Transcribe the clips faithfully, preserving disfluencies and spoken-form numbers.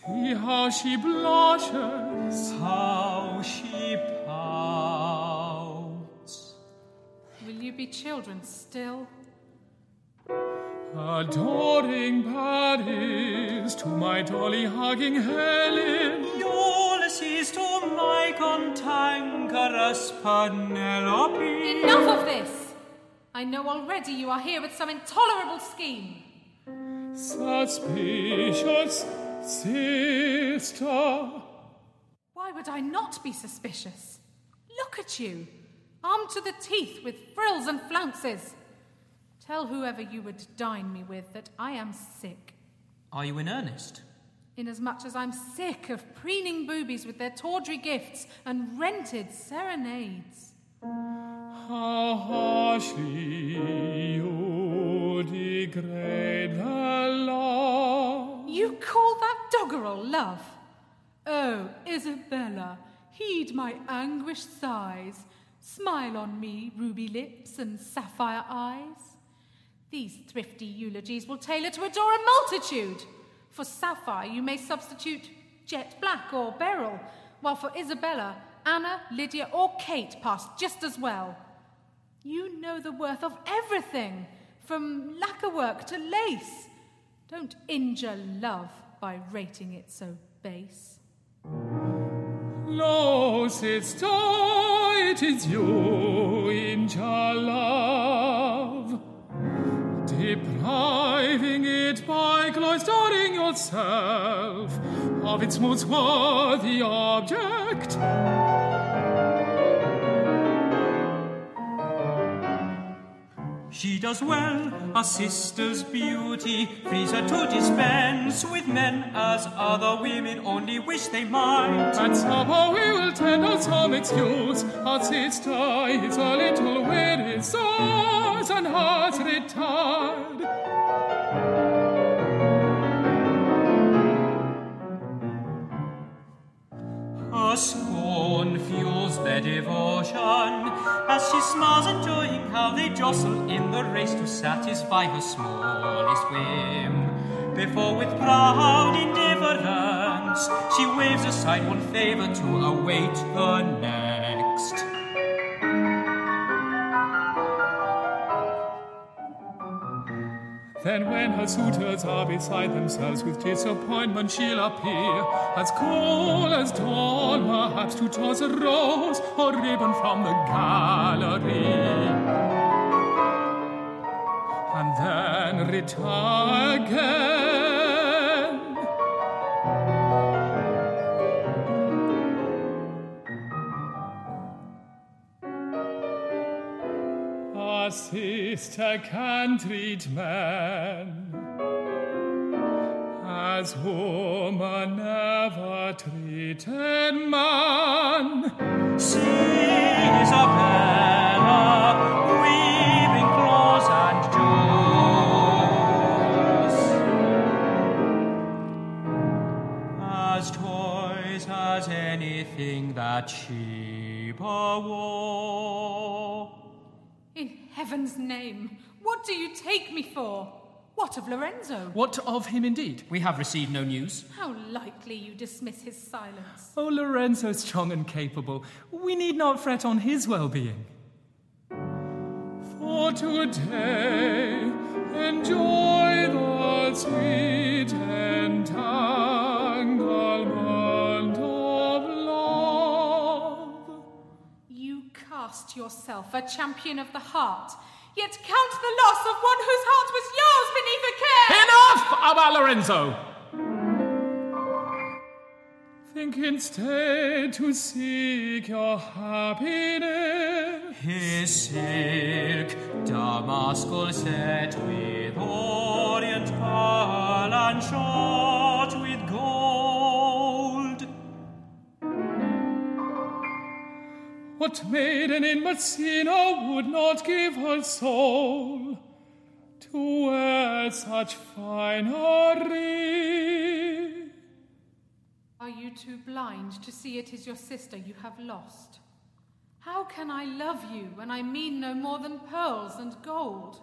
See how she blushes, how she pouts. Will you be children still? Adoring Paris, to my dolly hugging Helen. Ulysses to my cantankerous Penelope. Enough of this! I know already you are here with some intolerable scheme. Suspicious sister. Why would I not be suspicious? Look at you, armed to the teeth with frills and flounces. Tell whoever you would dine me with that I am sick. Are you in earnest? Inasmuch as I'm sick of preening boobies with their tawdry gifts and rented serenades. How harshly you degrade the law. You call that doggerel love? Oh, Isabella, heed my anguished sighs. Smile on me, ruby lips and sapphire eyes. These thrifty eulogies will tailor to adore a multitude. For sapphire you may substitute jet black or beryl, while for Isabella, Anna, Lydia or Kate pass just as well. You know the worth of everything, from lacquerwork to lace. Don't injure love by rating it so base. Lo, sister, it is you injure love, depriving it by cloistering yourself of its most worthy object. She does well, our sister's beauty frees her to dispense with men as other women only wish they might. At supper we will tender some excuse. Our sister is a little weary, sighs and has retired. Her scorn fuels their devotion as she smiles, enjoying how they jostle in the race to satisfy her smallest whim. Before with proud indifference she waves aside one favor to await the next. Then when her suitors are beside themselves with disappointment, she'll appear as cool as dawn, perhaps to toss a rose or ribbon from the gallery, and then retire again. A sister can treat men as woman never treated man. See Isabella weaving clothes and jewels, as toys as anything that cheaper wore. In heaven's name, what do you take me for? What of Lorenzo? What of him indeed? We have received no news. How lightly you dismiss his silence. Oh, Lorenzo, strong and capable. We need not fret on his well-being. For today, enjoy the sweet entanglement of love. You cast yourself a champion of the heart, yet count the loss of one whose heart was yours beneath a care. Enough about Lorenzo! Think instead to seek your happiness. His silk damascus set with orient pearl and shot with gold. What maiden in Messina would not give her soul to wear such finery? Are you too blind to see it is your sister you have lost? How can I love you when I mean no more than pearls and gold?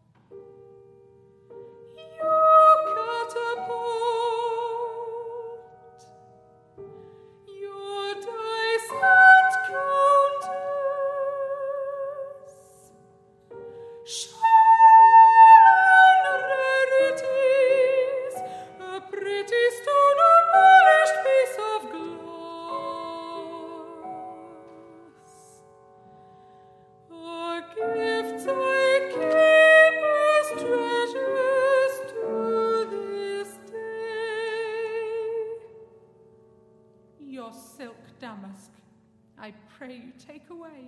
Your catapult silk damask. I pray you take away.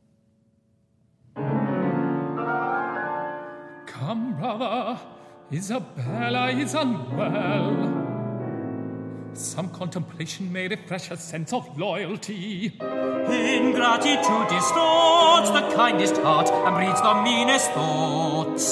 Come, brother, Isabella is unwell. Some contemplation may refresh her sense of loyalty. Ingratitude distorts the kindest heart and breeds the meanest thoughts.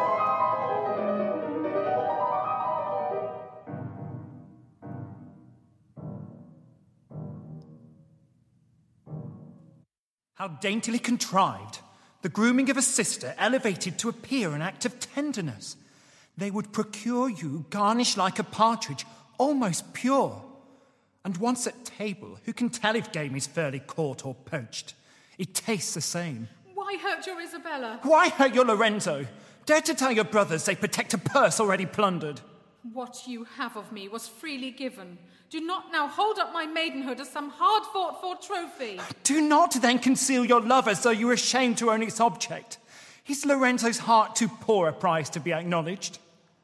How daintily contrived. The grooming of a sister elevated to appear an act of tenderness. They would procure you garnished like a partridge, almost pure. And once at table, who can tell if game is fairly caught or poached? It tastes the same. Why hurt your Isabella? Why hurt your Lorenzo? Dare to tell your brothers they protect a purse already plundered. What you have of me was freely given. Do not now hold up my maidenhood as some hard-fought-for trophy. Do not then conceal your love as though you were ashamed to own its object. Is Lorenzo's heart too poor a prize to be acknowledged?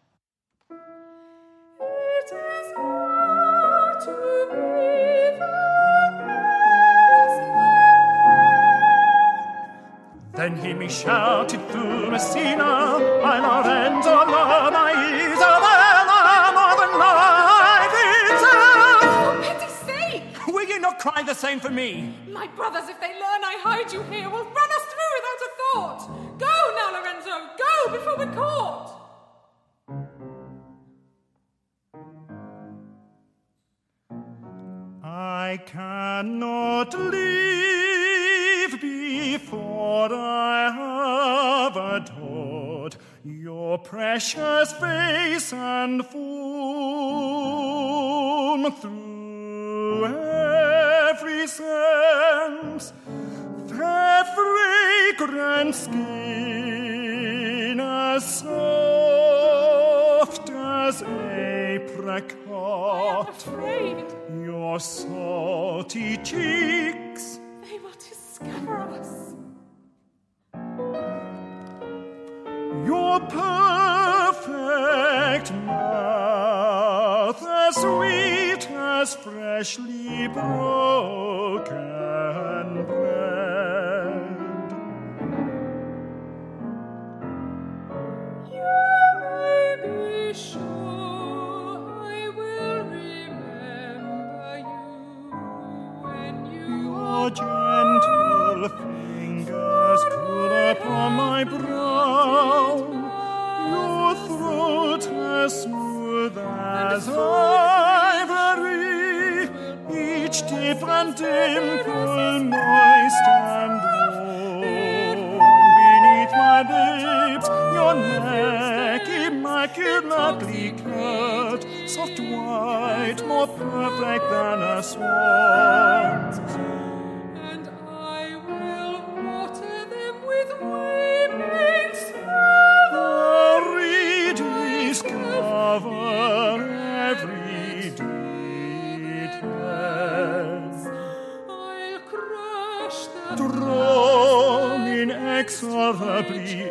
It is not to be the Then hear me shout it through Messina, I Lorenzo love my Isabella more than life itself. For pity's sake! Will you not cry the same for me? My brothers, if they learn I hide you here, will run us through without a thought. Go now, Lorenzo, go before we're caught. I cannot leave before I have adored your precious face and form through every sense, fair fragrant skin as soft as apricot. I am afraid. Your salty cheeks, They will discover us. your perfect mouth, as sweet as freshly broken bread. You may be sure I will remember you when you Your gentle fingers cool upon my brow, your throat as smooth as ivory, each tip and dimple moist and warm beneath my lips, your neck immaculately cut, soft white, more perfect than a swan's. and I will water them with weeping smother. Rediscover every detail. I'll crush the Drawn inexorably